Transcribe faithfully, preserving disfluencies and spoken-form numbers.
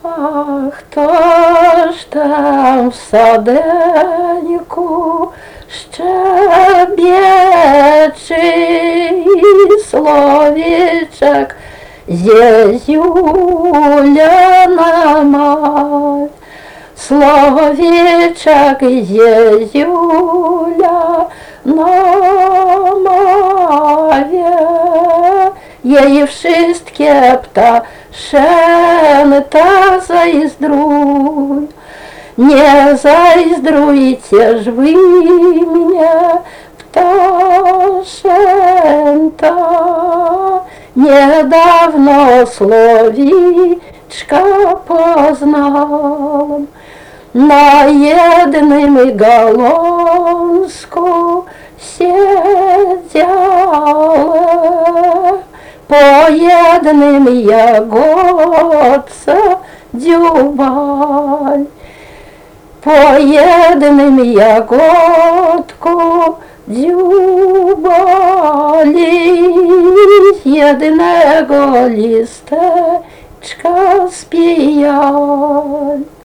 А хто ж там в саденьку щебечий словічок, зєзюляна мать, словічок зєзюляна має, їй wszystkie пташенята заиздруй. Не заиздруйте ж вы меня, пташенька, недавно словічка познала, на jednym gałązku siedziała, po jednym jagodce dziubal, po jednym jagodku dziubali, jednego listeczka spijali.